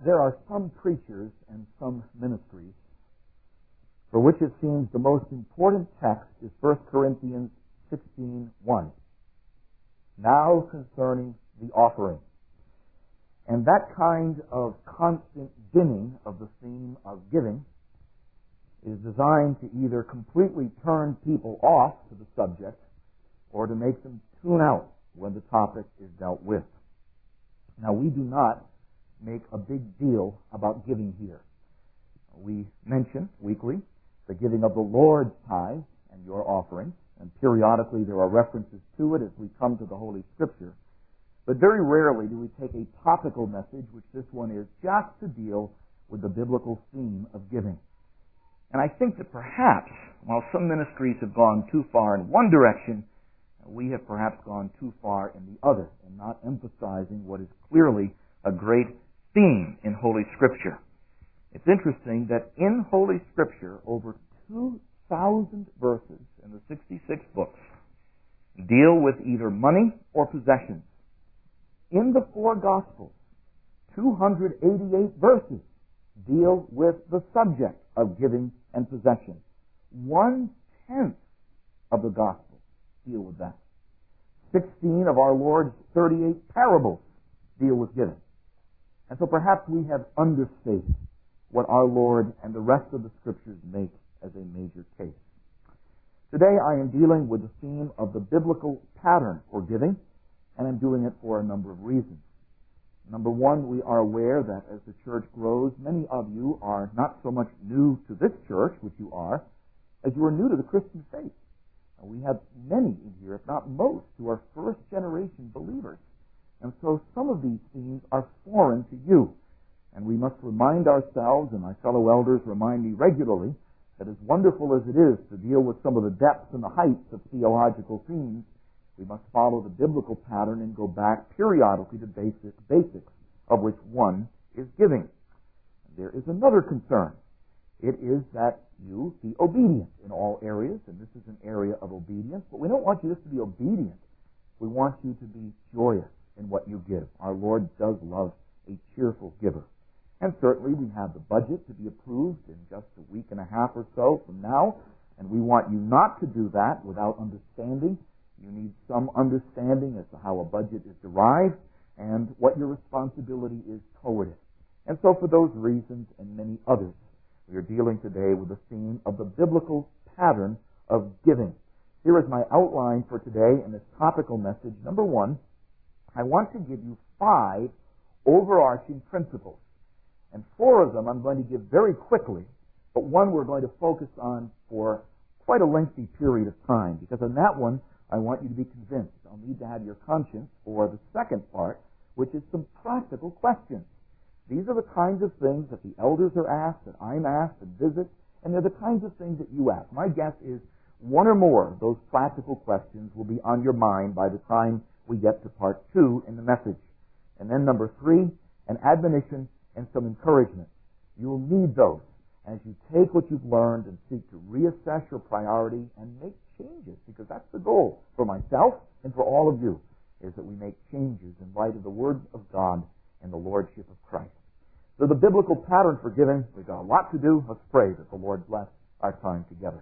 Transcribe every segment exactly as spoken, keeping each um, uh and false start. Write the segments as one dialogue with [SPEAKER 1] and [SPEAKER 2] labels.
[SPEAKER 1] there are some preachers and some ministries for which it seems the most important text is First Corinthians sixteen one. Now concerning the offering. And that kind of constant dimming of the theme of giving is designed to either completely turn people off to the subject or to make them tune out when the topic is dealt with. Now, we do not make a big deal about giving here. We mention weekly the giving of the Lord's tithe and your offerings, and periodically there are references to it as we come to the Holy Scripture. But very rarely do we take a topical message, which this one is, just to deal with the biblical theme of giving. And I think that perhaps, while some ministries have gone too far in one direction, we have perhaps gone too far in the other, in not emphasizing what is clearly a great theme in Holy Scripture. It's interesting that in Holy Scripture, over two thousand verses in the sixty-six books deal with either money or possessions. In the four Gospels, two hundred eighty-eight verses deal with the subject of giving and possession. One-tenth of the Gospels deal with that. Sixteen of our Lord's thirty-eight parables deal with giving. And so perhaps we have understated what our Lord and the rest of the Scriptures make as a major case. Today I am dealing with the theme of the biblical pattern for giving, and I'm doing it for a number of reasons. Number one, we are aware that as the church grows, many of you are not so much new to this church, which you are, as you are new to the Christian faith. And we have many in here, if not most, who are first-generation believers. And so some of these themes are foreign to you. And we must remind ourselves, and my fellow elders remind me regularly, that as wonderful as it is to deal with some of the depths and the heights of theological themes, we must follow the biblical pattern and go back periodically to basic, basics, of which one is giving. There is another concern. It is that you be obedient in all areas, and this is an area of obedience, but we don't want you just to be obedient. We want you to be joyous in what you give. Our Lord does love a cheerful giver. And certainly we have the budget to be approved in just a week and a half or so from now, and we want you not to do that without understanding. You need some understanding as to how a budget is derived and what your responsibility is toward it. And so for those reasons and many others, we are dealing today with the theme of the biblical pattern of giving. Here is my outline for today in this topical message. Number one, I want to give you five overarching principles. And four of them I'm going to give very quickly, but one we're going to focus on for quite a lengthy period of time, because on that one, I want you to be convinced. I'll need to have your conscience for the second part, which is some practical questions. These are the kinds of things that the elders are asked, that I'm asked and visit, and they're the kinds of things that you ask. My guess is one or more of those practical questions will be on your mind by the time we get to part two in the message. And then number three, an admonition and some encouragement. You'll need those as you take what you've learned and seek to reassess your priority and make changes, because that's the goal for myself and for all of you, is that we make changes in light of the Word of God and the Lordship of Christ. So the biblical pattern for giving, we've got a lot to do. Let's pray that the Lord bless our time together.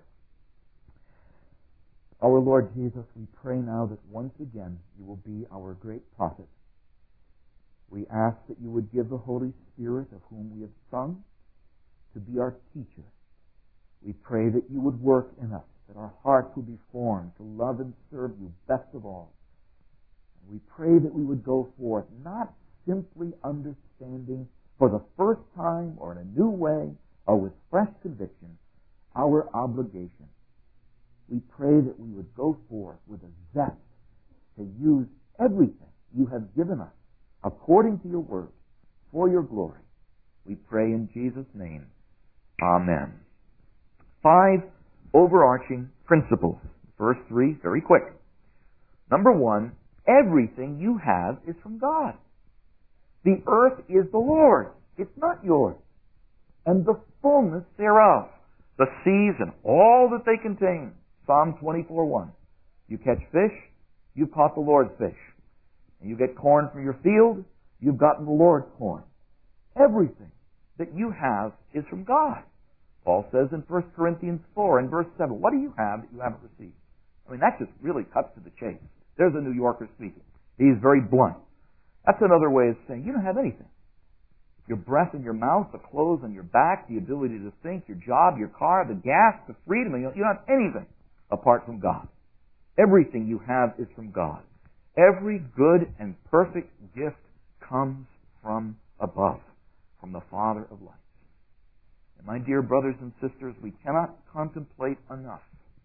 [SPEAKER 1] Our Lord Jesus, we pray now that once again you will be our great prophet. We ask that you would give the Holy Spirit, of whom we have sung, to be our teacher. We pray that you would work in us, that our hearts would be formed to love and serve you best of all. And we pray that we would go forth not simply understanding for the first time or in a new way or with fresh conviction our obligation. We pray that we would go forth with a zest to use everything you have given us according to your word, for your glory. We pray in Jesus' name. Amen. Five overarching principles. First three, very quick. Number one, everything you have is from God. The earth is the Lord's. It's not yours. And the fullness thereof. The seas and all that they contain. Psalm twenty-four one. You catch fish, you've caught the Lord's fish. And you get corn from your field, you've gotten the Lord's corn. Everything that you have is from God. Paul says in First Corinthians four and verse seven, what do you have that you haven't received? I mean, that just really cuts to the chase. There's a New Yorker speaking. He's very blunt. That's another way of saying you don't have anything. Your breath in your mouth, the clothes on your back, the ability to think, your job, your car, the gas, the freedom, you don't have anything apart from God. Everything you have is from God. Every good and perfect gift comes from above, from the Father of lights. And my dear brothers and sisters, we cannot contemplate enough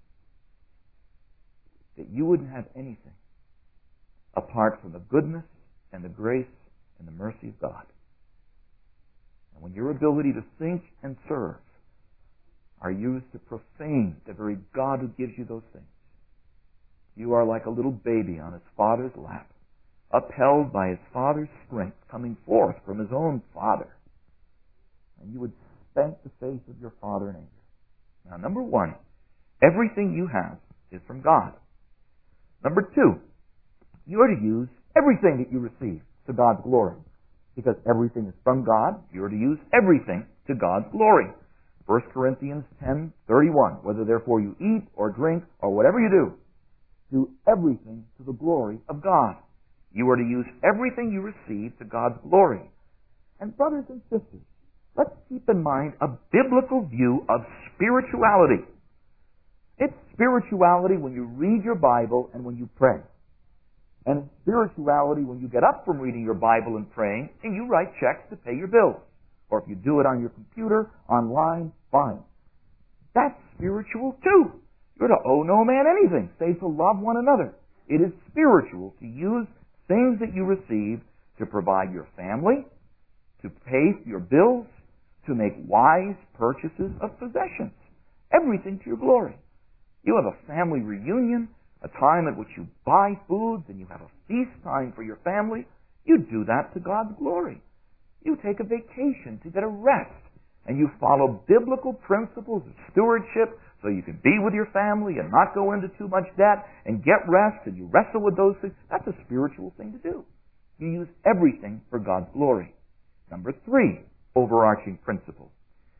[SPEAKER 1] that you wouldn't have anything apart from the goodness and the grace and the mercy of God. And when your ability to think and serve are used to profane the very God who gives you those things, you are like a little baby on his father's lap, upheld by his father's strength coming forth from his own father. And you would spank the face of your father in anger. Now, number one, everything you have is from God. Number two, you are to use everything that you receive to God's glory. Because everything is from God, you are to use everything to God's glory. First Corinthians ten thirty-one, whether therefore you eat or drink or whatever you do, do everything to the glory of God. You are to use everything you receive to God's glory. And brothers and sisters, let's keep in mind a biblical view of spirituality. It's spirituality when you read your Bible and when you pray. And it's spirituality when you get up from reading your Bible and praying and you write checks to pay your bills. Or if you do it on your computer, online, fine. That's spiritual too. You're to owe no man anything, save to love one another. It is spiritual to use things that you receive to provide your family, to pay your bills, to make wise purchases of possessions. Everything to your glory. You have a family reunion, a time at which you buy foods and you have a feast time for your family. You do that to God's glory. You take a vacation to get a rest, and you follow biblical principles of stewardship so you can be with your family and not go into too much debt and get rest, and you wrestle with those things. That's a spiritual thing to do. You use everything for God's glory. Number three, overarching principle.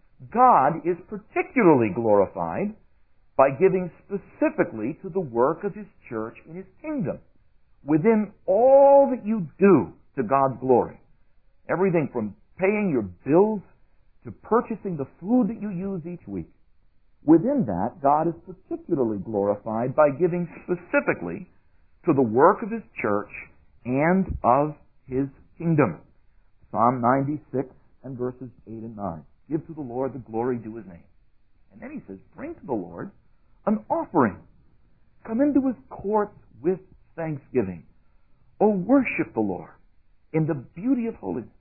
[SPEAKER 1] God is particularly glorified by giving specifically to the work of His church in His kingdom. Within all that you do to God's glory, everything from paying your bills to purchasing the food that you use each week, within that, God is particularly glorified by giving specifically to the work of His church and of His kingdom. Psalm ninety-six and verses eight and nine. Give to the Lord the glory due His name. And then he says, bring to the Lord an offering. Come into His courts with thanksgiving. O worship the Lord in the beauty of holiness.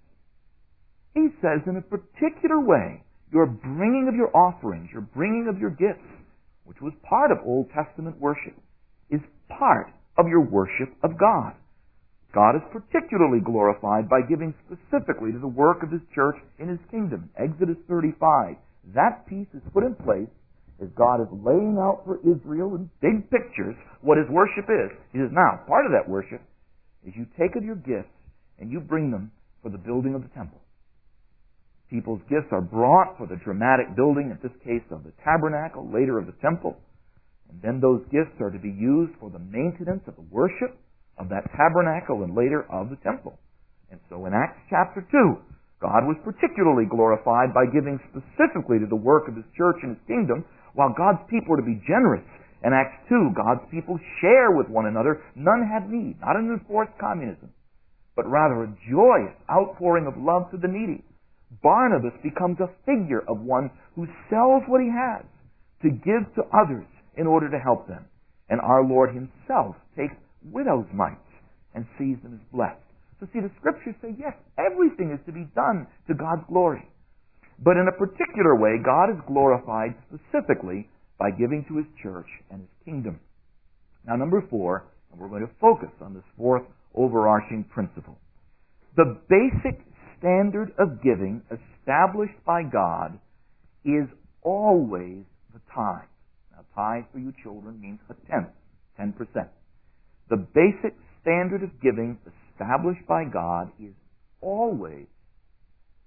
[SPEAKER 1] He says in a particular way, your bringing of your offerings, your bringing of your gifts, which was part of Old Testament worship, is part of your worship of God. God is particularly glorified by giving specifically to the work of His church in His kingdom. Exodus thirty-five. That piece is put in place as God is laying out for Israel in big pictures what His worship is. He says, now, part of that worship is you take of your gifts and you bring them for the building of the temple. People's gifts are brought for the dramatic building, in this case of the tabernacle, later of the temple. And then those gifts are to be used for the maintenance of the worship of that tabernacle and later of the temple. And so in Acts chapter two, God was particularly glorified by giving specifically to the work of His church and His kingdom, while God's people are to be generous. In Acts two, God's people share with one another. None have need, not an enforced communism, but rather a joyous outpouring of love to the needy. Barnabas becomes a figure of one who sells what he has to give to others in order to help them. And our Lord Himself takes widows' mites and sees them as blessed. So see, the Scriptures say, yes, everything is to be done to God's glory. But in a particular way, God is glorified specifically by giving to His church and His kingdom. Now, number four, and we're going to focus on this fourth overarching principle. The basic standard of giving established by God is always the tithe. Now, tithe for you children means a tenth, ten percent. The basic standard of giving established by God is always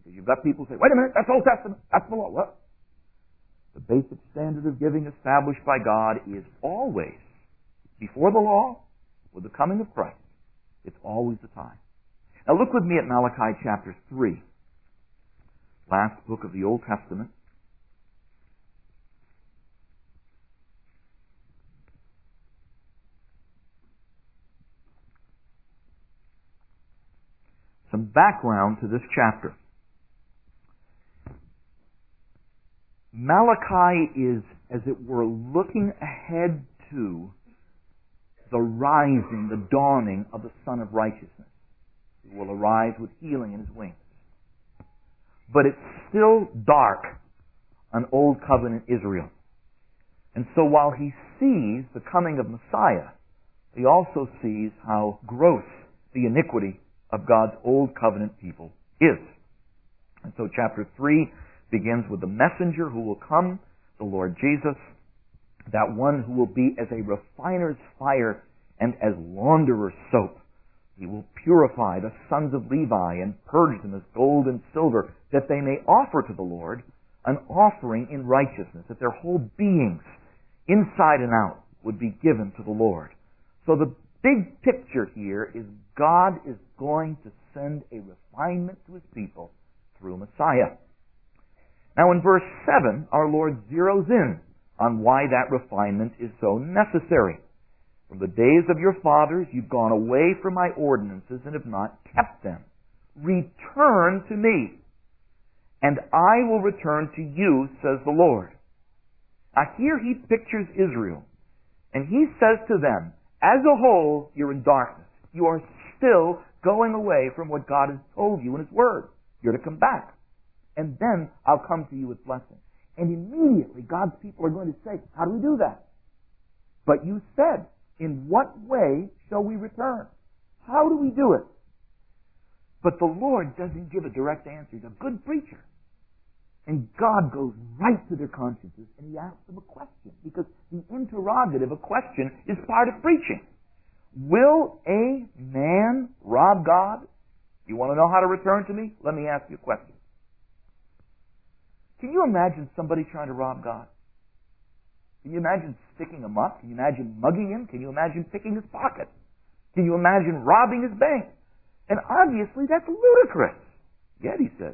[SPEAKER 1] Because you've got people who say, wait a minute, that's Old Testament, that's the law. What? The basic standard of giving established by God is always, before the law, with the coming of Christ, it's always the time. Now look with me at Malachi chapter three, last book of the Old Testament. Some background to this chapter. Malachi is, as it were, looking ahead to the rising, the dawning of the Son of Righteousness, who will arise with healing in his wings. But it's still dark on Old Covenant Israel. And so while he sees the coming of Messiah, he also sees how gross the iniquity of God's Old Covenant people is. And so chapter three begins with the messenger who will come, the Lord Jesus, that one who will be as a refiner's fire and as launderer's soap. He will purify the sons of Levi and purge them as gold and silver, that they may offer to the Lord an offering in righteousness, that their whole beings, inside and out, would be given to the Lord. So the big picture here is God is going to send a refinement to his people through Messiah. Now in verse seven, our Lord zeroes in on why that refinement is so necessary. From the days of your fathers you've gone away from my ordinances and have not kept them. Return to me, and I will return to you, says the Lord. Now here he pictures Israel, and he says to them, as a whole, you're in darkness. You are still going away from what God has told you in his word. You're to come back. And then I'll come to you with blessing. And immediately God's people are going to say, how do we do that? But you said, in what way shall we return? How do we do it? But the Lord doesn't give a direct answer. He's a good preacher. And God goes right to their consciences and he asks them a question. Because the interrogative, a question, is part of preaching. Will a man rob God? You want to know how to return to me? Let me ask you a question. Can you imagine somebody trying to rob God? Can you imagine sticking him up? Can you imagine mugging him? Can you imagine picking his pocket? Can you imagine robbing his bank? And obviously that's ludicrous. Yet he says,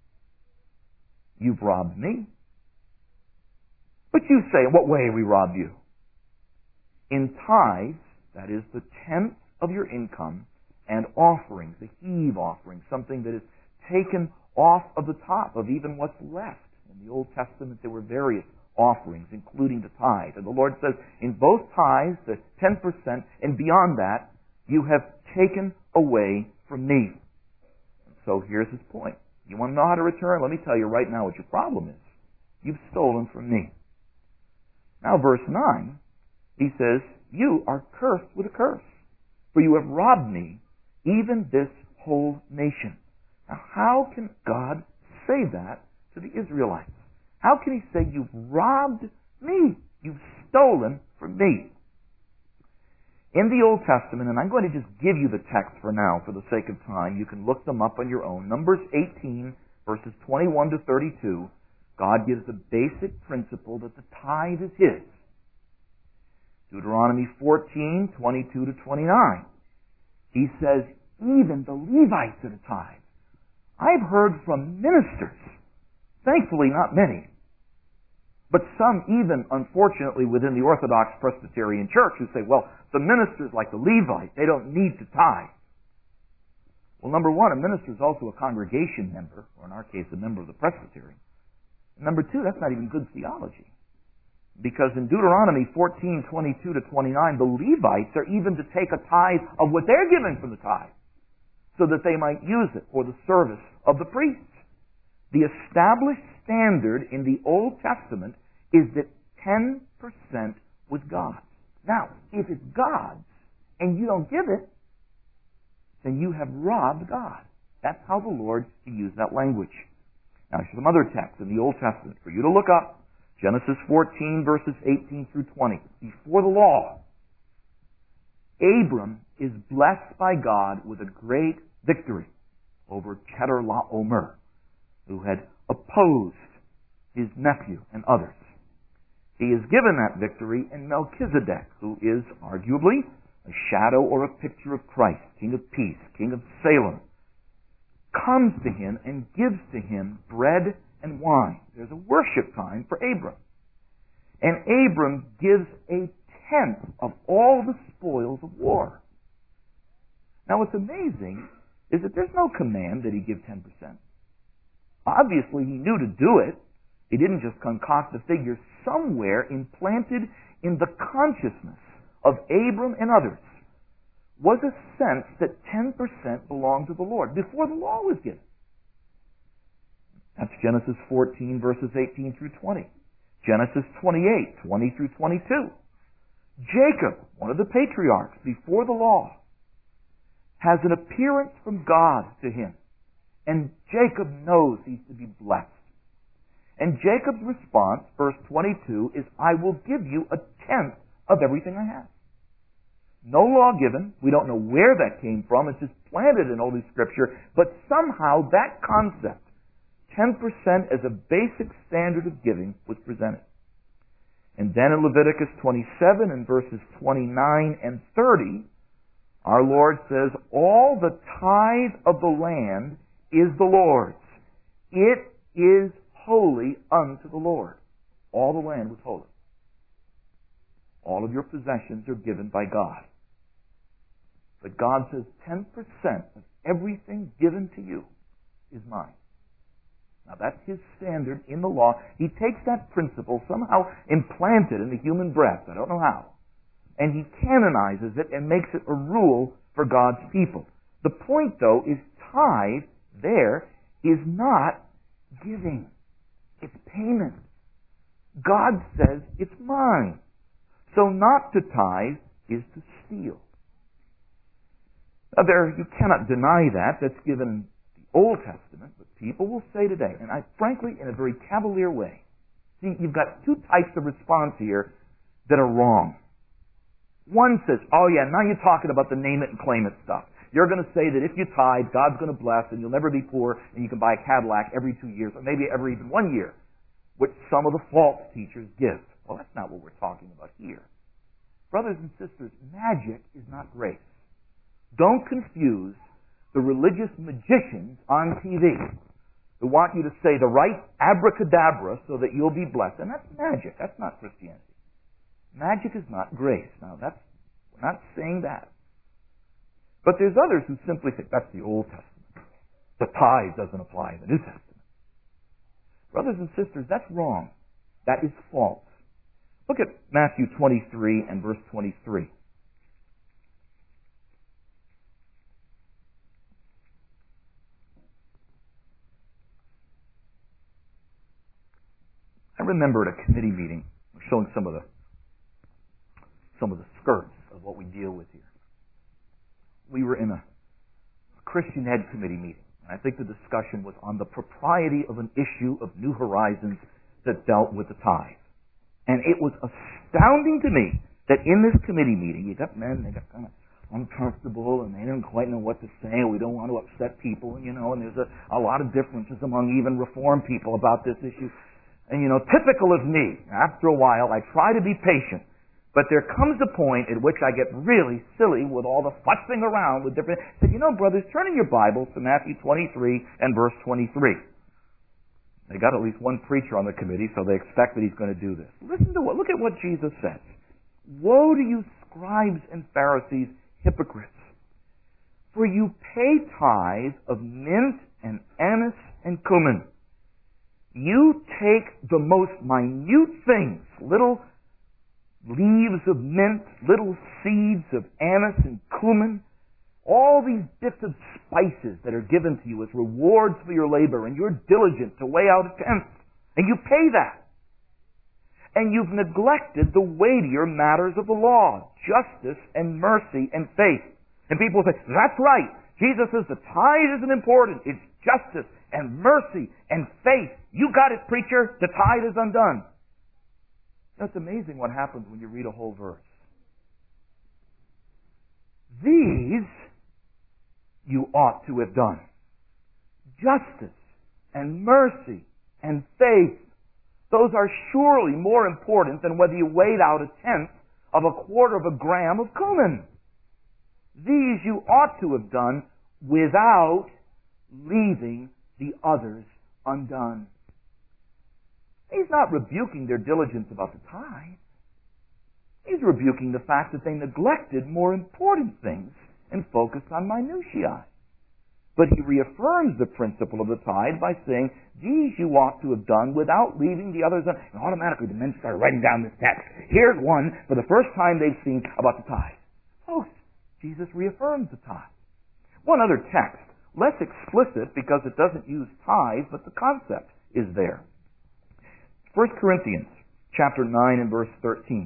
[SPEAKER 1] you've robbed me. But you say, in what way have we robbed you? In tithes, that is the tenth of your income, and offerings, the heave offering, something that is taken off of the top of even what's left. In the Old Testament there were various offerings, including the tithe. And the Lord says, in both tithes, the ten percent, and beyond that, you have taken away from me. And so here's his point. You want to know how to return? Let me tell you right now what your problem is. You've stolen from me. Now verse nine, he says, you are cursed with a curse, for you have robbed me, even this whole nation. Now how can God say that to the Israelites? How can he say, you've robbed me? You've stolen from me. In the Old Testament, and I'm going to just give you the text for now for the sake of time. You can look them up on your own. Numbers eighteen, verses twenty-one to thirty-two. God gives the basic principle that the tithe is his. Deuteronomy fourteen, twenty-two to twenty-nine. He says, even the Levites are the tithe. I've heard from ministers, thankfully not many, but some even, unfortunately, within the Orthodox Presbyterian Church who say, well, the ministers like the Levites, they don't need to tithe. Well, number one, a minister is also a congregation member, or in our case, a member of the Presbytery. And number two, that's not even good theology. Because in Deuteronomy fourteen, twenty-two to twenty-nine, the Levites are even to take a tithe of what they're given from the tithe, so that they might use it for the service of the priests. The established standard in the Old Testament is that ten percent was God's. Now, if it's God's and you don't give it, then you have robbed God. That's how the Lord used that language. Now, some other texts in the Old Testament for you to look up. Genesis fourteen, verses eighteen through twenty. Before the law, Abram is blessed by God with a great victory over Chedorlaomer. who had opposed his nephew and others. He is given that victory in Melchizedek, who is arguably a shadow or a picture of Christ, King of Peace, King of Salem, comes to him and gives to him bread and wine. There's a worship time for Abram. And Abram gives a tenth of all the spoils of war. Now what's amazing is that there's no command that he give ten percent. Obviously he knew to do it. He didn't just concoct the figure. Somewhere implanted in the consciousness of Abram and others was a sense that ten percent belonged to the Lord before the law was given. That's Genesis fourteen, verses eighteen through twenty. Genesis twenty-eight, twenty through twenty-two. Jacob, one of the patriarchs before the law, has an appearance from God to him. And Jacob knows he's to be blessed. And Jacob's response, verse twenty-two, is, I will give you a tenth of everything I have. No law given. We don't know where that came from. It's just planted in Holy Scripture. But somehow that concept, ten percent as a basic standard of giving, was presented. And then in Leviticus twenty-seven and verses twenty-nine and thirty, our Lord says, all the tithe of the land is the Lord's. It is holy unto the Lord. All the land was holy. All of your possessions are given by God. But God says ten percent of everything given to you is mine. Now that's His standard in the law. He takes that principle, somehow implanted in the human breast, I don't know how, and He canonizes it and makes it a rule for God's people. The point, though, is tithe there is not giving. It's payment. God says it's mine. So not to tithe is to steal. Now there, you cannot deny that. That's given in the Old Testament. But people will say today, and I frankly, in a very cavalier way, see, you've got two types of response here that are wrong. One says, oh yeah, now you're talking about the name it and claim it stuff. You're going to say that if you tithe, God's going to bless and you'll never be poor and you can buy a Cadillac every two years or maybe every even one year, which some of the false teachers give. Well, that's not what we're talking about here. Brothers and sisters, magic is not grace. Don't confuse the religious magicians on T V who want you to say the right abracadabra so that you'll be blessed. And that's magic. That's not Christianity. Magic is not grace. Now, that's, we're not saying that. But there's others who simply think that's the Old Testament. The tithe doesn't apply in the New Testament. Brothers and sisters, that's wrong. That is false. Look at Matthew twenty-three and verse twenty-three. I remember at a committee meeting, showing some of the some of the skirts of what we deal with here. We were in a Christian Ed committee meeting. I think the discussion was on the propriety of an issue of New Horizons that dealt with the tithe. And it was astounding to me that in this committee meeting, you got men, they got kind of uncomfortable, and they didn't quite know what to say, and we don't want to upset people, you know, and there's a, a lot of differences among even Reformed people about this issue. And, you know, typical of me, after a while, I try to be patient. But there comes a point at which I get really silly with all the fussing around with different... I said, you know, brothers, turn in your Bibles to Matthew twenty-three and verse twenty-three. They got at least one preacher on the committee, so they expect that he's going to do this. Listen to what... Look at what Jesus says. Woe to you, scribes and Pharisees, hypocrites! For you pay tithe of mint and anise and cumin. You take the most minute things, little leaves of mint, little seeds of anise and cumin, all these bits of spices that are given to you as rewards for your labor, and you're diligent to weigh out a tenth, and you pay that. And you've neglected the weightier matters of the law, justice and mercy and faith. And people say, that's right. Jesus says the tithe isn't important. It's justice and mercy and faith. You got it, preacher. The tithe is undone. It's amazing what happens when you read a whole verse. These you ought to have done. Justice and mercy and faith. Those are surely more important than whether you weighed out a tenth of a quarter of a gram of cumin. These you ought to have done without leaving the others undone. He's not rebuking their diligence about the tithe. He's rebuking the fact that they neglected more important things and focused on minutiae. But he reaffirms the principle of the tithe by saying, these you ought to have done without leaving the others undone. And automatically the men start writing down this text. Here's one for the first time they've seen about the tithe. Oh, Jesus reaffirms the tithe. One other text, less explicit because it doesn't use tithe, but the concept is there. First Corinthians chapter nine and verse thirteen.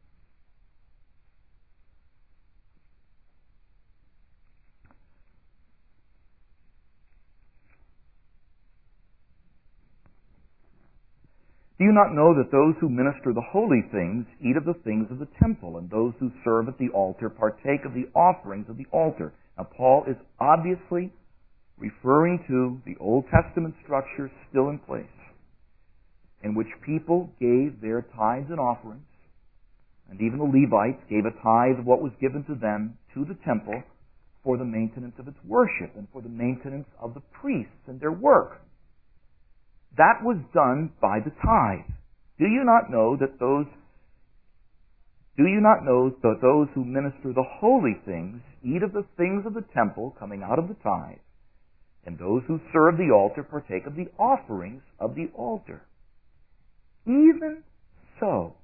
[SPEAKER 1] Do you not know that those who minister the holy things eat of the things of the temple, and those who serve at the altar partake of the offerings of the altar? Now, Paul is obviously referring to the Old Testament structure still in place, in which people gave their tithes and offerings, and even the Levites gave a tithe of what was given to them to the temple for the maintenance of its worship and for the maintenance of the priests and their work. That was done by the tithe. Do you not know that those do you not know that those who minister the holy things eat of the things of the temple coming out of the tithe, and those who serve the altar partake of the offerings of the altar? Even so,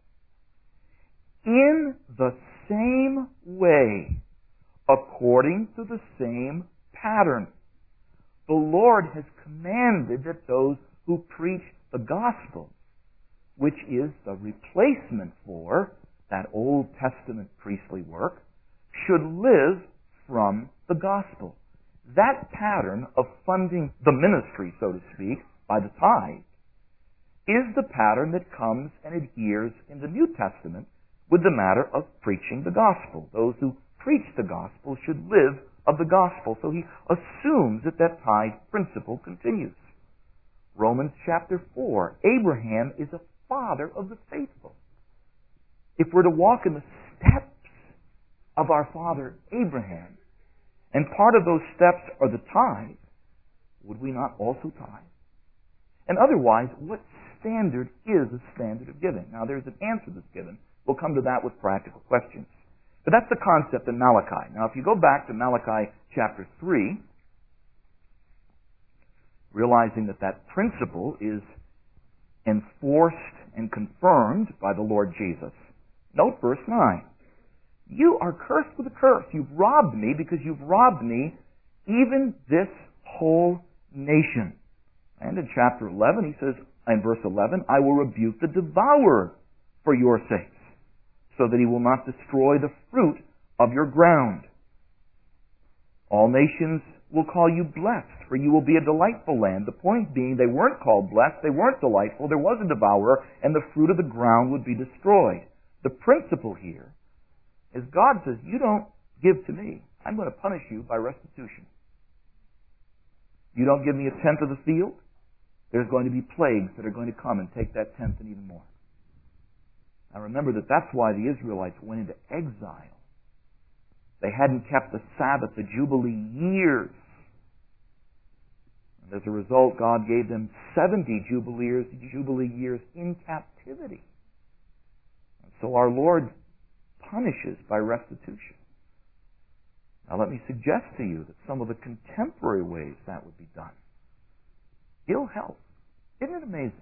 [SPEAKER 1] in the same way, according to the same pattern, the Lord has commanded that those who preach the gospel, which is the replacement for that Old Testament priestly work, should live from the gospel. That pattern of funding the ministry, so to speak, by the tithe, is the pattern that comes and adheres in the New Testament with the matter of preaching the gospel. Those who preach the gospel should live of the gospel. So he assumes that that tithe principle continues. Romans chapter four, Abraham is a father of the faithful. If we're to walk in the steps of our father Abraham, and part of those steps are the tithe, would we not also tithe? And otherwise, what standard is a standard of giving? Now, there's an answer that's given. We'll come to that with practical questions. But that's the concept in Malachi. Now, if you go back to Malachi chapter three, realizing that that principle is enforced and confirmed by the Lord Jesus. Note verse nine. You are cursed with a curse. You've robbed me because you've robbed me, even this whole nation. And in chapter eleven, he says, in verse eleven, I will rebuke the devourer for your sakes, so that he will not destroy the fruit of your ground. All nations will call you blessed, for you will be a delightful land. The point being, they weren't called blessed, they weren't delightful, there was a devourer, and the fruit of the ground would be destroyed. The principle here is God says, you don't give to me, I'm going to punish you by restitution. You don't give me a tenth of the field, there's going to be plagues that are going to come and take that tenth and even more. Now remember that that's why the Israelites went into exile. They hadn't kept the Sabbath, the Jubilee years. And as a result, God gave them seventy Jubilee years, Jubilee years in captivity. And so our Lord punishes by restitution. Now let me suggest to you that some of the contemporary ways that would be done. Ill health. Isn't it amazing?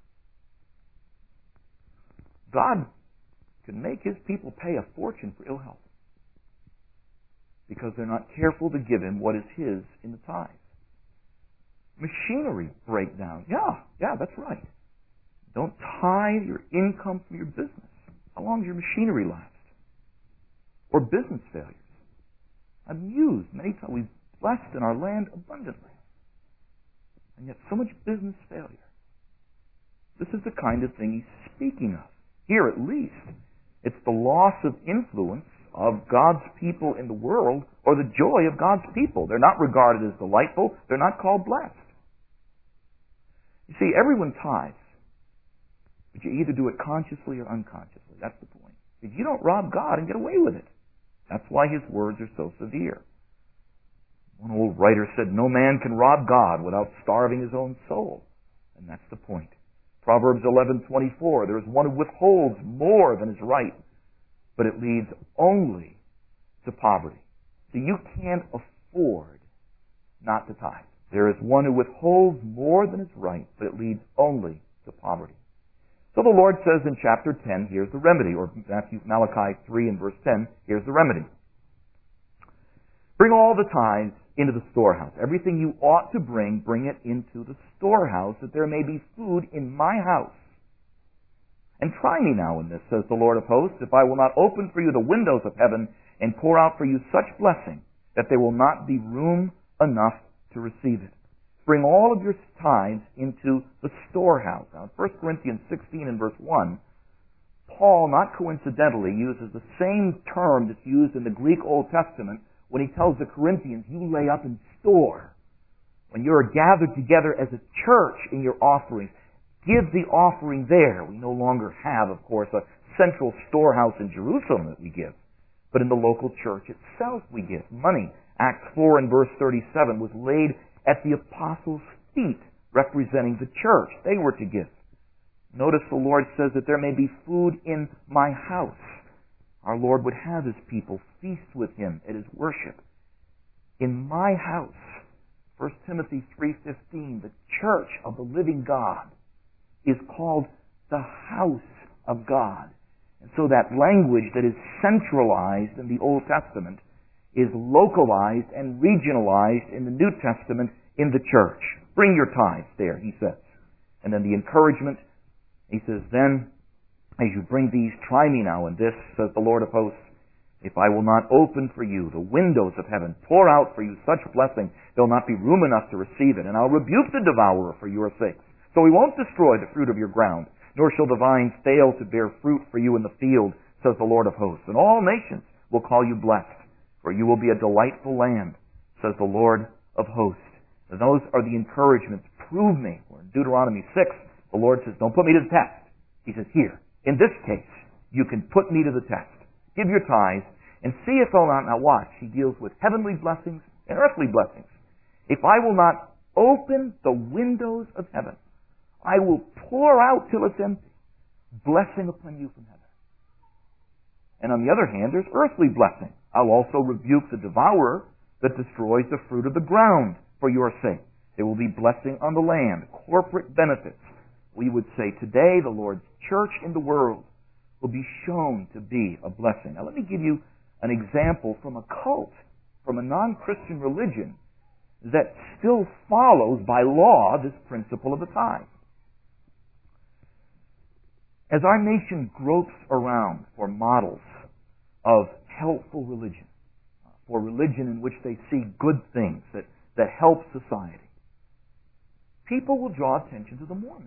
[SPEAKER 1] God can make His people pay a fortune for ill health, because they're not careful to give Him what is His in the tithe. Machinery breakdown. Yeah, yeah, that's right. Don't tithe your income from your business. How long does your machinery last? Or business failures. I'm used many times. We've blessed in our land abundantly. And yet so much business failure. This is the kind of thing He's speaking of. Here at least, it's the loss of influence of God's people in the world, or the joy of God's people. They're not regarded as delightful. They're not called blessed. You see, everyone tithes, but you either do it consciously or unconsciously. That's the point. If you don't rob God and get away with it, that's why His words are so severe. One old writer said, no man can rob God without starving his own soul. And that's the point. Proverbs eleven twenty-four, there is one who withholds more than is right, but it leads only to poverty. So you can't afford not to tithe. There is one who withholds more than is right, but it leads only to poverty. So the Lord says in chapter ten, here's the remedy, or Matthew, Malachi three and verse ten, here's the remedy. Bring all the tithes into the storehouse. Everything you ought to bring, bring it into the storehouse, that there may be food in my house. And try me now in this, says the Lord of hosts, if I will not open for you the windows of heaven and pour out for you such blessing that there will not be room enough to receive it. Bring all of your tithes into the storehouse. Now, in First Corinthians sixteen and verse one, Paul, not coincidentally, uses the same term that's used in the Greek Old Testament when he tells the Corinthians, you lay up in store. When you're gathered together as a church in your offerings, give the offering there. We no longer have, of course, a central storehouse in Jerusalem that we give, but in the local church itself we give money. Acts four and verse thirty-seven was laid at the apostles' feet, representing the church. They were to give. Notice the Lord says that there may be food in my house. Our Lord would have His people feast with Him at His worship. In my house, First Timothy three fifteen, the church of the living God is called the house of God. And so that language that is centralized in the Old Testament is localized and regionalized in the New Testament in the church. Bring your tithes there, he says. And then the encouragement, he says, then as you bring these, try me now in this, says the Lord of hosts, if I will not open for you the windows of heaven, pour out for you such blessing, there will not be room enough to receive it. And I'll rebuke the devourer for your sakes. So he won't destroy the fruit of your ground, nor shall the vine fail to bear fruit for you in the field, says the Lord of hosts. And all nations will call you blessed, for you will be a delightful land, says the Lord of hosts. And those are the encouragements. Prove me. Or in Deuteronomy six, the Lord says, don't put me to the test. He says, here, in this case, you can put me to the test. Give your tithes and see if I'll not. Now watch, he deals with heavenly blessings and earthly blessings. If I will not open the windows of heaven, I will pour out till it's empty, blessing upon you from heaven. And on the other hand, there's earthly blessing. I'll also rebuke the devourer that destroys the fruit of the ground for your sake. There will be blessing on the land, corporate benefits. We would say today the Lord's church in the world will be shown to be a blessing. Now let me give you an example from a cult, from a non-Christian religion that still follows by law this principle of the tithe. As our nation gropes around for models of helpful religion, for religion in which they see good things that, that help society, people will draw attention to the Mormons.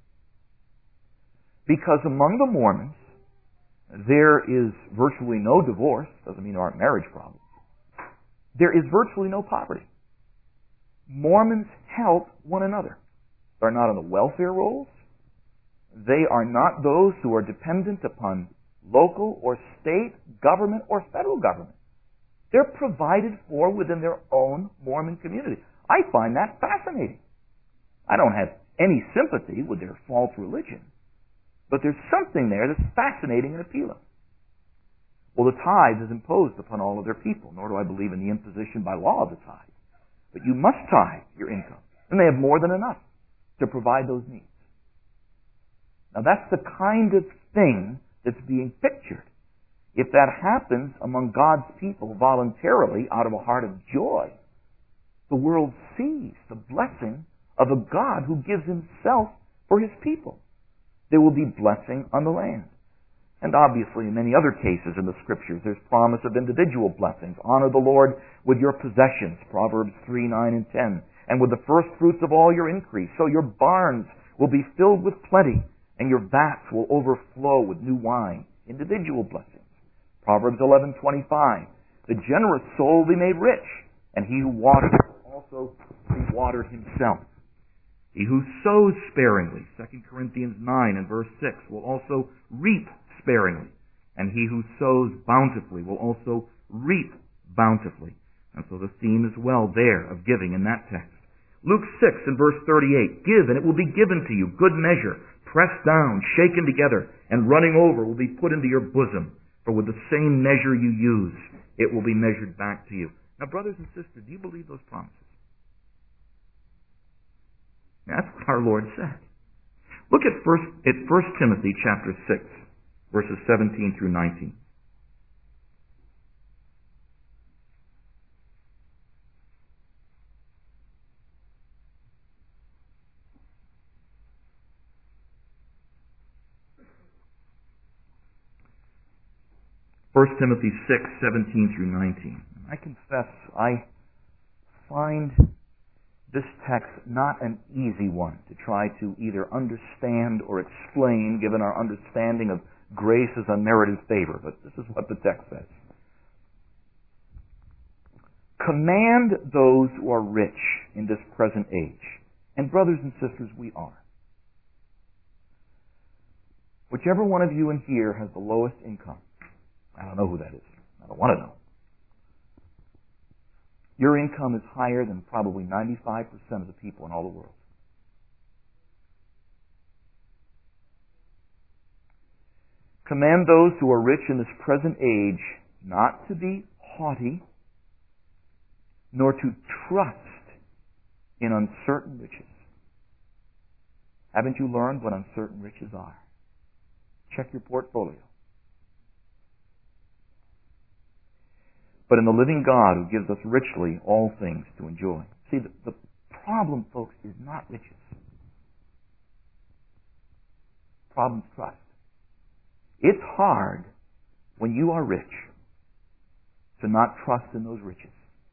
[SPEAKER 1] Because among the Mormons, there is virtually no divorce. Doesn't mean there aren't marriage problems. There is virtually no poverty. Mormons help one another. They're not on the welfare rolls. They are not those who are dependent upon local or state government or federal government. They're provided for within their own Mormon community. I find that fascinating. I don't have any sympathy with their false religion, but there's something there that's fascinating and appealing. Well, the tithe is imposed upon all of their people, nor do I believe in the imposition by law of the tithe. But you must tithe your income, and they have more than enough to provide those needs. Now that's the kind of thing that's being pictured. If that happens among God's people voluntarily out of a heart of joy, the world sees the blessing of a God who gives himself for his people. There will be blessing on the land. And obviously in many other cases in the Scriptures there's promise of individual blessings. Honor the Lord with your possessions, Proverbs three, nine, and ten, and with the first fruits of all your increase. So your barns will be filled with plenty, and your vats will overflow with new wine. Individual blessings. Proverbs eleven twenty-five. The generous soul will be made rich, and he who watered will also be watered himself.
[SPEAKER 2] He who sows sparingly, Second Corinthians nine and verse six, will also reap sparingly. And he who sows bountifully will also reap bountifully. And so the theme is well there of giving in that text. Luke six and verse thirty-eight, give and it will be given to you, good measure, pressed down, shaken together, and running over will be put into your bosom. For with the same measure you use, it will be measured back to you. Now, brothers and sisters, do you believe those promises? That's what our Lord said. Look at first at First Timothy chapter six, verses seventeen through nineteen. First Timothy six, seventeen through nineteen.
[SPEAKER 1] I confess I find this text not an easy one to try to either understand or explain, given our understanding of grace as unmerited favor. But this is what the text says. Command those who are rich in this present age. And brothers and sisters, we are. Whichever one of you in here has the lowest income, I don't know who that is. I don't want to know. Your income is higher than probably ninety-five percent of the people in all the world. Command those who are rich in this present age not to be haughty, nor to trust in uncertain riches. Haven't you learned what uncertain riches are? Check your portfolio. But in the living God who gives us richly all things to enjoy. See, the, the problem, folks, is not riches. The problem's trust. It's hard when you are rich to not trust in those riches.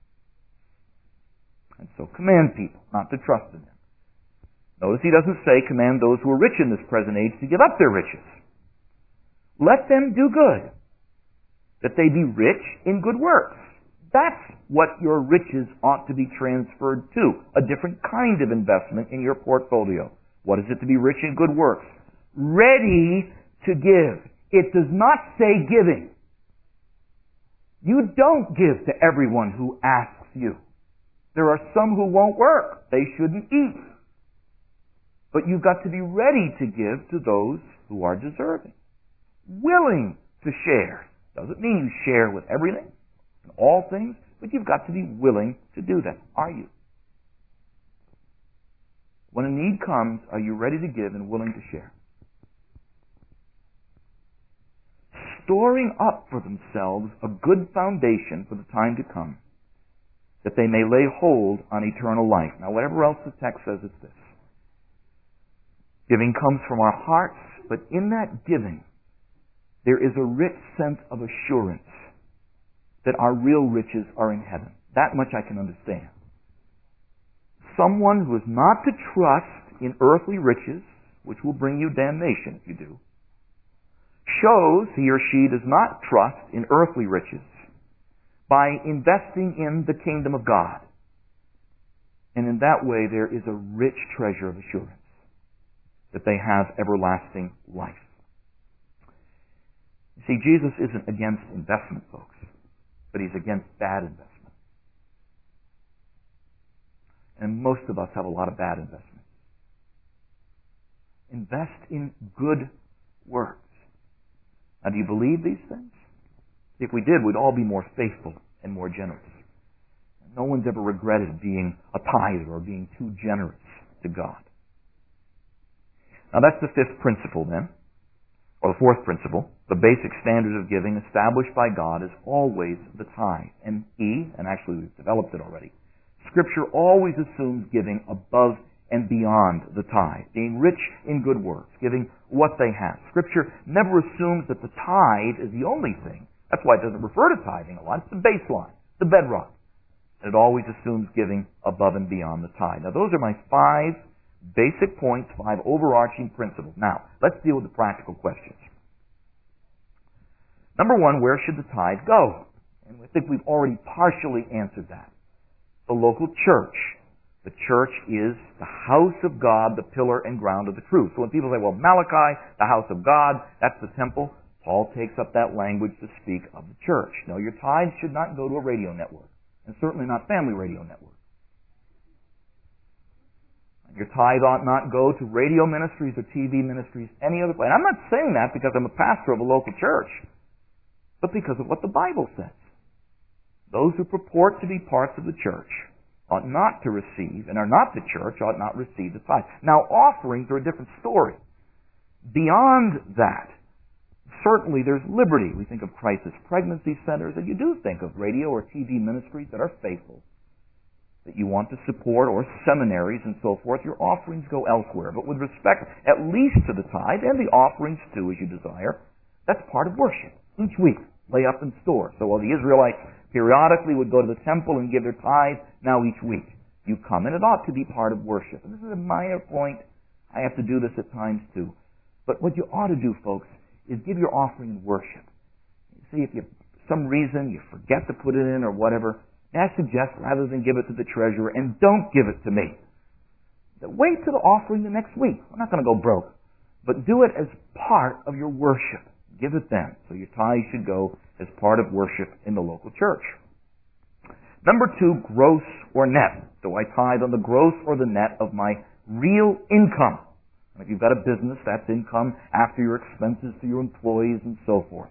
[SPEAKER 1] And so command people not to trust in them. Notice he doesn't say command those who are rich in this present age to give up their riches. Let them do good, that they be rich in good works. That's what your riches ought to be transferred to, a different kind of investment in your portfolio. What is it to be rich in good works? Ready to give. It does not say giving. You don't give to everyone who asks you. There are some who won't work. They shouldn't eat. But you've got to be ready to give to those who are deserving. Willing to share. Doesn't mean you share with everything and all things, but you've got to be willing to do that. Are you? When a need comes, are you ready to give and willing to share? Storing up for themselves a good foundation for the time to come, that they may lay hold on eternal life. Now, whatever else the text says, it's this. Giving comes from our hearts, but in that giving, there is a rich sense of assurance that our real riches are in heaven. That much I can understand. Someone who is not to trust in earthly riches, which will bring you damnation if you do, shows he or she does not trust in earthly riches by investing in the kingdom of God. And in that way there is a rich treasure of assurance that they have everlasting life. You see, Jesus isn't against investment, folks, but he's against bad investment. And most of us have a lot of bad investments. Invest in good works. Now, do you believe these things? If we did, we'd all be more faithful and more generous. No one's ever regretted being a tither or being too generous to God. Now, that's the fifth principle then. Or the fourth principle, the basic standard of giving established by God is always the tithe. And E, and actually we've developed it already, Scripture always assumes giving above and beyond the tithe, being rich in good works, giving what they have. Scripture never assumes that the tithe is the only thing. That's why it doesn't refer to tithing a lot. It's the baseline, the bedrock. And it always assumes giving above and beyond the tithe. Now, those are my five basic points, five overarching principles. Now, let's deal with the practical questions. Number one, where should the tithe go? And I think we've already partially answered that. The local church,
[SPEAKER 2] The church is the house of God, the pillar and ground of the truth. So when people say, well, Malachi, the house of God, that's the temple, Paul takes up that language to speak of the church. No, your tithes should not go to a radio network, and certainly not Family Radio Network. Your tithe ought not go to radio ministries or T V ministries, any other place. And I'm not saying that because I'm a pastor of a local church, but because of what the Bible says. Those who purport to be parts of the church ought not to receive, and are not the church, ought not receive the tithe. Now, offerings are a different story. Beyond that, certainly there's liberty. We think of crisis pregnancy centers, and you do think of radio or T V ministries that are faithful, that you want to support, or seminaries and so forth. Your offerings go elsewhere. But with respect at least to the tithe, and the offerings too, as you desire, that's part of worship. Each week, lay up in store. So while the Israelites periodically would go to the temple and give their tithe, now each week you come, and it ought to be part of worship. And this is a minor point. I have to do this at times too. But what you ought to do, folks, is give your offering in worship. You see, if you, for some reason, you forget to put it in or whatever, I suggest rather than give it to the treasurer, and don't give it to me, that wait till the offering the next week. We're not going to go broke. But do it as part of your worship. Give it then. So your tithe should go as part of worship in the local church. Number two, gross or net. Do I tithe on the gross or the net of my real income? If you've got a business, that's income after your expenses to your employees and so forth.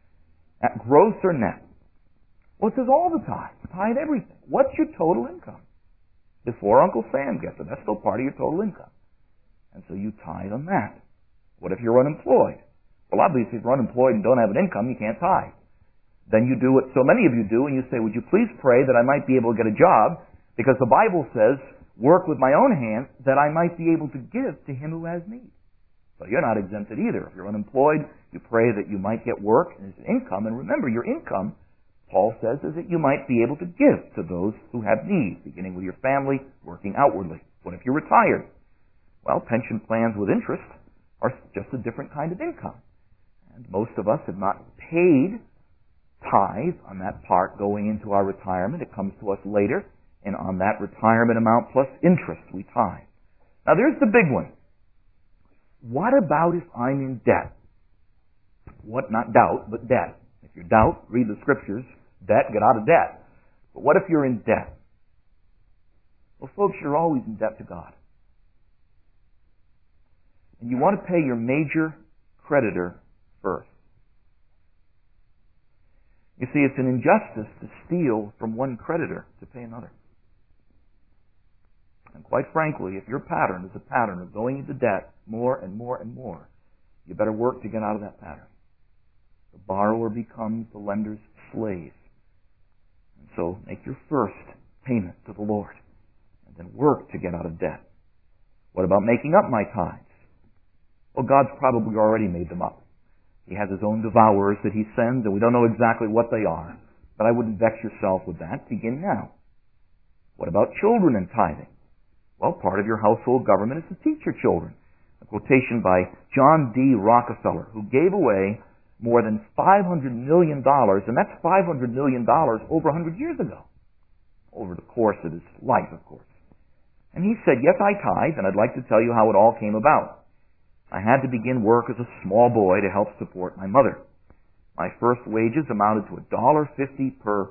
[SPEAKER 2] At gross or net? Well, it says all the tithe. Tithe everything. What's your total income? Before Uncle Sam gets it, that's still part of your total income. And so you tithe on that. What if you're unemployed? Well, obviously, if you're unemployed and don't have an income, you can't tithe. Then you do what so many of you do, and you say, would you please pray that I might be able to get a job? Because the Bible says, work with my own hands that I might be able to give to him who has need. So you're not exempted either. If you're unemployed, you pray that you might get work and it's income. And remember, your income, Paul says, is that you might be able to give to those who have need, beginning with your family, working outwardly. What if you're retired? Well, pension plans with interest are just a different kind of income. And most of us have not paid tithe on that part going into our retirement. It comes to us later, and on that retirement amount plus interest, we tithe. Now there's the big one. What about if I'm in debt? What, not doubt, but debt. If you doubt, read the scriptures. Debt, get out of debt. But what if you're in debt? Well, folks, you're always in debt to God. And you want to pay your major creditor first. You see, it's an injustice to steal from one creditor to pay another. And quite frankly, if your pattern is a pattern of going into debt more and more and more, you better work to get out of that pattern. The borrower becomes the lender's slave. And so make your first payment to the Lord, and then work to get out of debt. What about making up my tithes? Well, God's probably already made them up. He has his own devourers that he sends, and we don't know exactly what they are. But I wouldn't vex yourself with that. Begin now. What about children and tithing? Well, part of your household government is to teach your children. A quotation by John D. Rockefeller, who gave away more than five hundred million dollars, and that's five hundred million dollars over one hundred years ago, over the course of his life, of course. And he said, yes, I tithe, and I'd like to tell you how it all came about. I had to begin work as a small boy to help support my mother. My first wages amounted to one dollar fifty per,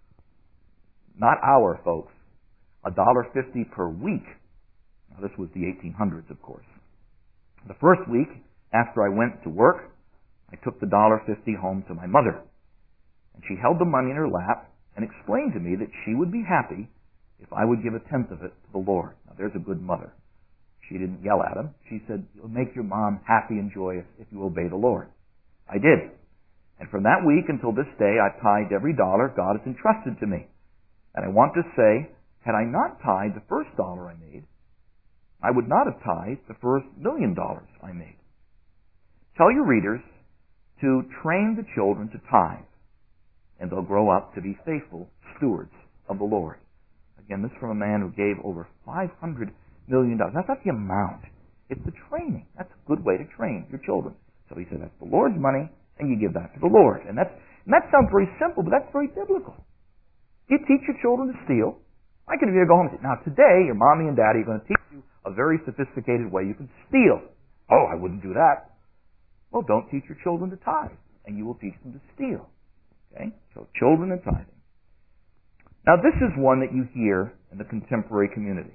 [SPEAKER 2] not hour, folks, one dollar fifty per week. Now, this was the eighteen hundreds, of course. The first week, after I went to work, I took the one dollar fifty home to my mother. And she held the money in her lap and explained to me that she would be happy if I would give a tenth of it to the Lord. Now, there's a good mother. She didn't yell at him. She said, it'll make your mom happy and joyous if you obey the Lord. I did. And from that week until this day, I've tithed every dollar God has entrusted to me. And I want to say, had I not tithed the first dollar I made, I would not have tithed the first million dollars I made. Tell your readers to train the children to tithe, and they'll grow up to be faithful stewards of the Lord. Again, this is from a man who gave over five hundred million dollars. That's not the amount. It's the training. That's a good way to train your children. So he said, that's the Lord's money, and you give that to the Lord. And that's and that sounds very simple, but that's very biblical. You teach your children to steal,
[SPEAKER 1] I could either go home and say, now today your mommy and daddy are going to teach you a very sophisticated way you can steal. Oh, I wouldn't do that. Well, don't teach your children to tithe, and you will teach them to steal. Okay? So children and tithing. Now this is one that you hear in the contemporary community.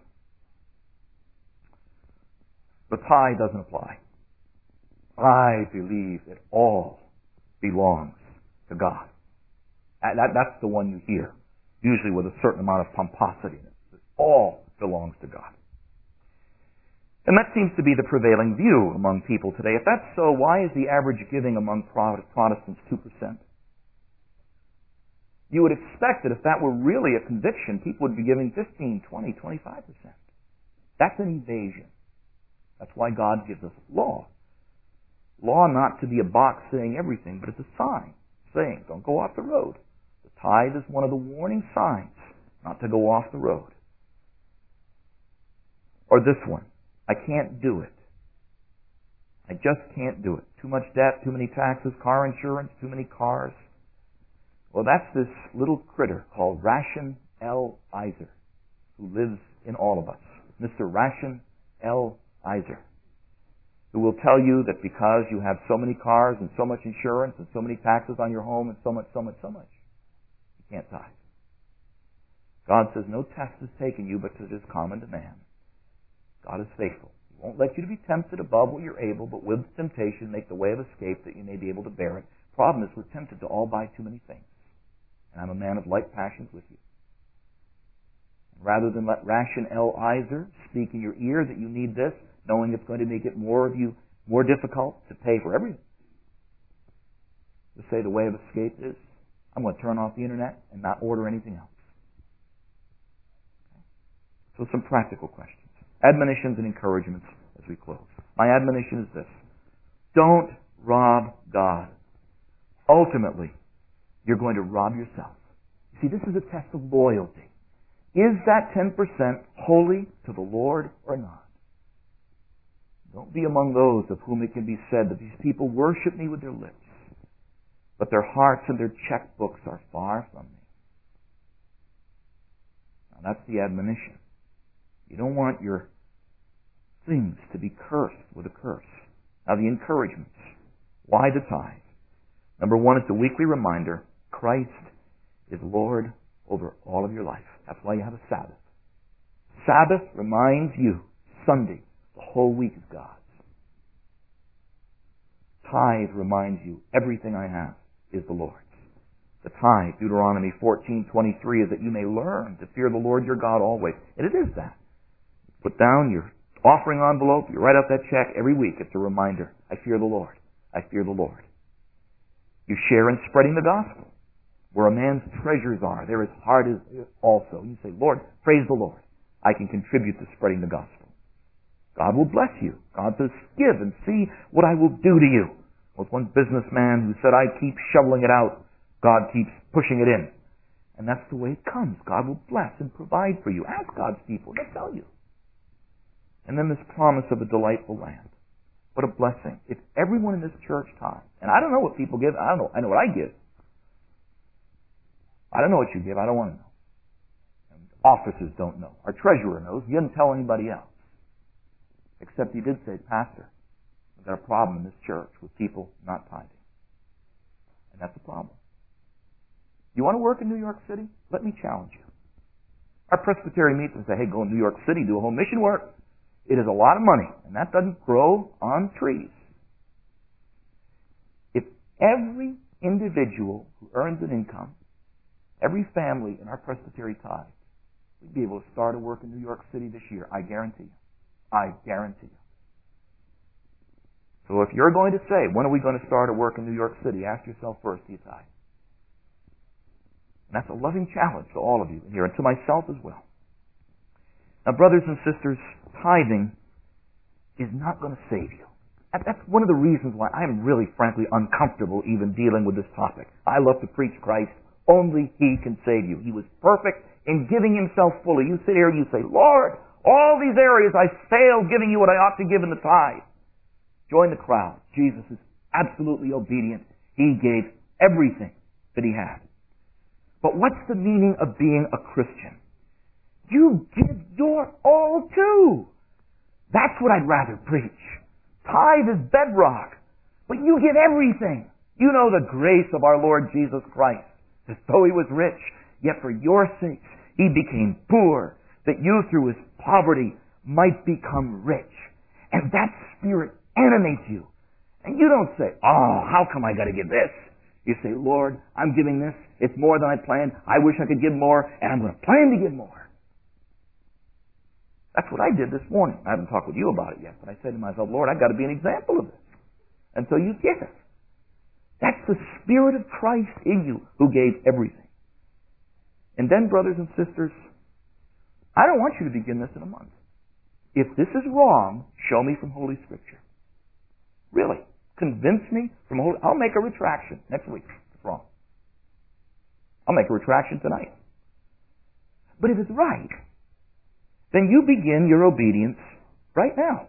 [SPEAKER 1] The tithe doesn't apply. I believe it all belongs to God. That, that's the one you hear, usually with a certain amount of pomposity in it. It all belongs to God. And that seems to be the prevailing view among people today. If that's so, why is the average giving among Protestants two percent? You would expect that if that were really a conviction, people would be giving fifteen, twenty, twenty-five percent. That's an evasion. That's why God gives us law. Law not to be a box saying everything, but it's a sign saying, don't go off the road. The tithe is one of the warning signs not to go off the road. Or this one, I can't do it. I just can't do it. Too much debt, too many taxes, car insurance, too many cars. Well, that's this little critter called Ration L. Iser, who lives in all of us. Mister Ration L. Iser, who will tell you that because you have so many cars and so much insurance and so many taxes on your home and so much, so much, so much, you can't tithe. God says no test is taken you but it is common to man. God is faithful. He won't let you to be tempted above what you're able, but with temptation make the way of escape that you may be able to bear it. Problem is we're tempted to all buy too many things. And I'm a man of like passions with you. Rather than let Ration L. Iser speak in your ear that you need this, knowing it's going to make it more of you, more difficult to pay for everything. To say the way of escape is, I'm going to turn off the internet and not order anything else. Okay. So some practical questions. Admonitions and encouragements as we close. My admonition is this. Don't rob God. Ultimately, you're going to rob yourself. See, this is a test of loyalty. Is that ten percent holy to the Lord or not? Don't be among those of whom it can be said that these people worship me with their lips, but their hearts and their checkbooks are far from me. Now that's the admonition. You don't want your things to be cursed with a curse. Now the encouragements. Why the tithe? Number one, it's a weekly reminder. Christ is Lord over all of your life. That's why you have a Sabbath. Sabbath reminds you, Sunday, the whole week is God's. Tithe reminds you, everything I have is the Lord's. The tithe, Deuteronomy fourteen twenty-three, is that you may learn to fear the Lord your God always. And it is that. Put down your offering envelope, you write out that check every week. It's a reminder. I fear the Lord. I fear the Lord. You share in spreading the gospel. Where a man's treasures are, there his heart is also. You say, Lord, praise the Lord. I can contribute to spreading the gospel. God will bless you. God says, give and see what I will do to you. With one businessman who said, I keep shoveling it out. God keeps pushing it in. And that's the way it comes. God will bless and provide for you. Ask God's people. They'll tell you. And then this promise of a delightful land. What a blessing. If everyone in this church tithe, and I don't know what people give. I don't know. I know what I give. I don't know what you give. I don't want to know. And officers don't know. Our treasurer knows. He doesn't tell anybody else. Except he did say, Pastor, we've got a problem in this church with people not tithing. And that's a problem. You want to work in New York City? Let me challenge you. Our presbytery meets and say, hey, go to New York City, do a home mission work. It is a lot of money, and that doesn't grow on trees. If every individual who earns an income, every family in our presbytery tithe, we'd be able to start a work in New York City this year. I guarantee you. I guarantee you. So if you're going to say, when are we going to start a work in New York City? Ask yourself first, do you tithe? And that's a loving challenge to all of you here, and to myself as well. Now, brothers and sisters, tithing is not going to save you. That's one of the reasons why I'm really, frankly, uncomfortable even dealing with this topic. I love to preach Christ. Only He can save you. He was perfect in giving Himself fully. You sit here and you say, Lord, all these areas I failed giving you what I ought to give in the tithe. Join the crowd. Jesus is absolutely obedient. He gave everything that He had. But what's the meaning of being a Christian? you give your all too. That's what I'd rather preach. Tithe is bedrock, but you give everything. You know the grace of our Lord Jesus Christ, that though he was rich, yet for your sakes he became poor, that you through his poverty might become rich. And that spirit animates you. And you don't say, oh, how come I got to give this? You say, Lord, I'm giving this. It's more than I planned. I wish I could give more, and I'm going to plan to give more. That's what I did this morning. I haven't talked with you about it yet, but I said to myself, Lord, I've got to be an example of this. And so you give it. That's the Spirit of Christ in you who gave everything. And then, brothers and sisters, I don't want you to begin this in a month. If this is wrong, show me from Holy Scripture. Really. Convince me from Holy... I'll make a retraction next week. It's wrong. I'll make a retraction tonight. But if it's right, then you begin your obedience right now.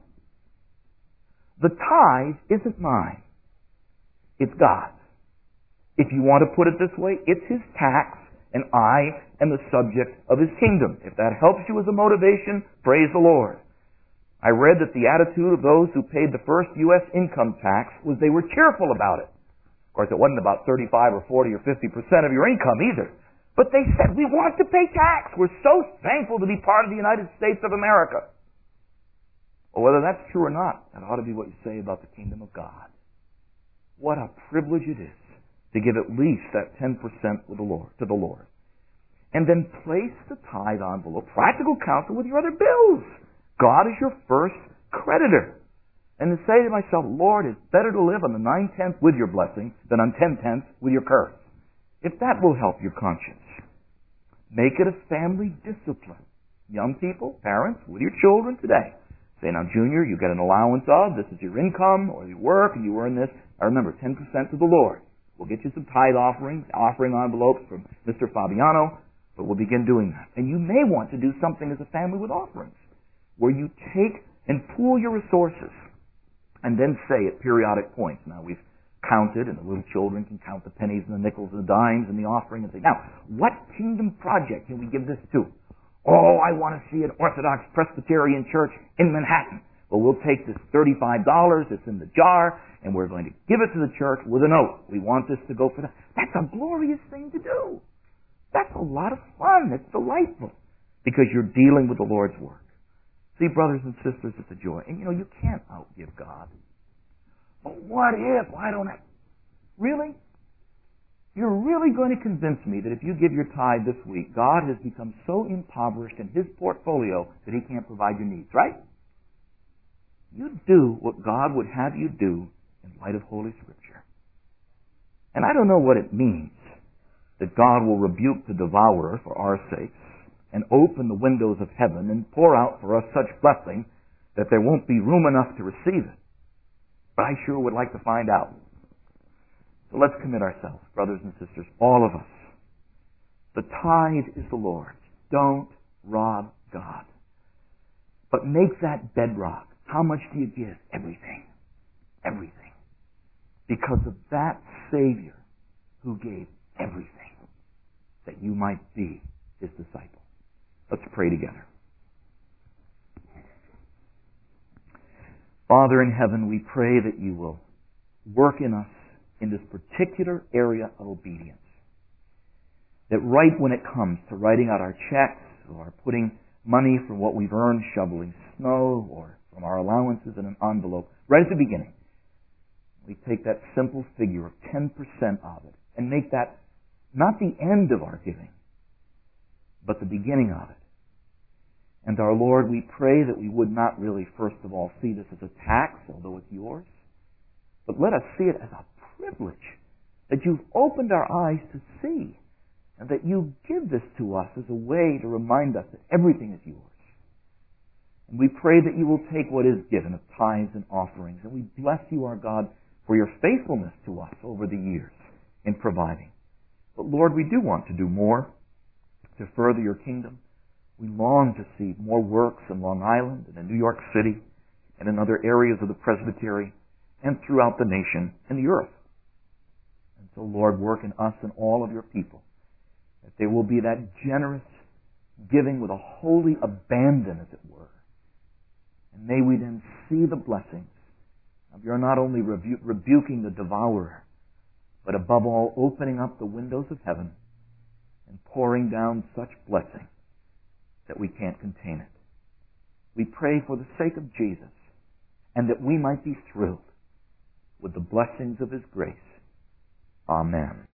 [SPEAKER 1] The tithe isn't mine. It's God's. If you want to put it this way, it's his tax, and I am the subject of his kingdom. If that helps you as a motivation, praise the Lord. I read that the attitude of those who paid the first U S income tax was they were cheerful about it. Of course, it wasn't about thirty-five or forty or fifty percent of your income either. But they said, we want to pay tax. We're so thankful to be part of the United States of America. Well, whether that's true or not, that ought to be what you say about the kingdom of God. What a privilege it is to give at least that ten percent with the Lord, to the Lord. And then place the tithe envelope, practical counsel with your other bills. God is your first creditor. And to say to myself, Lord, it's better to live on the nine-tenths with your blessing than on ten-tenths with your curse. If that will help your conscience. Make it a family discipline. Young people, parents, with your children today. Say, now, Junior, you get an allowance of, this is your income, or you work, and you earn this. I remember, ten percent to the Lord. We'll get you some tithe offerings, offering envelopes from Mister Fabiano, but we'll begin doing that. And you may want to do something as a family with offerings, where you take and pool your resources, and then say at periodic points, now we've counted, and the little children can count the pennies and the nickels and the dimes and the offering and say, now, what kingdom project can we give this to? Oh, I want to see an Orthodox Presbyterian church in Manhattan. Well, we'll take this thirty-five dollars that's in the jar, and we're going to give it to the church with a note. We want this to go for that. That's a glorious thing to do. That's a lot of fun. It's delightful because you're dealing with the Lord's work. See, brothers and sisters, it's a joy. And, you know, you can't outgive God. But what if I don't have... Really? You're really going to convince me that if you give your tithe this week, God has become so impoverished in his portfolio that he can't provide your needs, right? You do what God would have you do in light of Holy Scripture. And I don't know what it means that God will rebuke the devourer for our sakes and open the windows of heaven and pour out for us such blessing that there won't be room enough to receive it. But I sure would like to find out. So let's commit ourselves, brothers and sisters, all of us. The tithe is the Lord's. Don't rob God. But make that bedrock. How much do you give? Everything. Everything. Because of that Savior who gave everything that you might be his disciple. Let's pray together. Father in heaven, we pray that you will work in us in this particular area of obedience. That right when it comes to writing out our checks or putting money from what we've earned shoveling snow or from our allowances in an envelope, right at the beginning, we take that simple figure of ten percent of it and make that not the end of our giving, but the beginning of it. And our Lord, we pray that we would not really, first of all, see this as a tax, although it's yours, but let us see it as a privilege that you've opened our eyes to see, and that you give this to us as a way to remind us that everything is yours. And we pray that you will take what is given of tithes and offerings, and we bless you, our God, for your faithfulness to us over the years in providing. But Lord, we do want to do more to further your kingdom. We long to see more works in Long Island and in New York City and in other areas of the Presbytery and throughout the nation and the earth. And so, Lord, work in us and all of your people, that there will be that generous giving with a holy abandon, as it were. And may we then see the blessings of your not only rebu- rebuking the devourer, but above all, opening up the windows of heaven and pouring down such blessing that we can't contain it. We pray for the sake of Jesus, and that we might be thrilled with the blessings of His grace. Amen.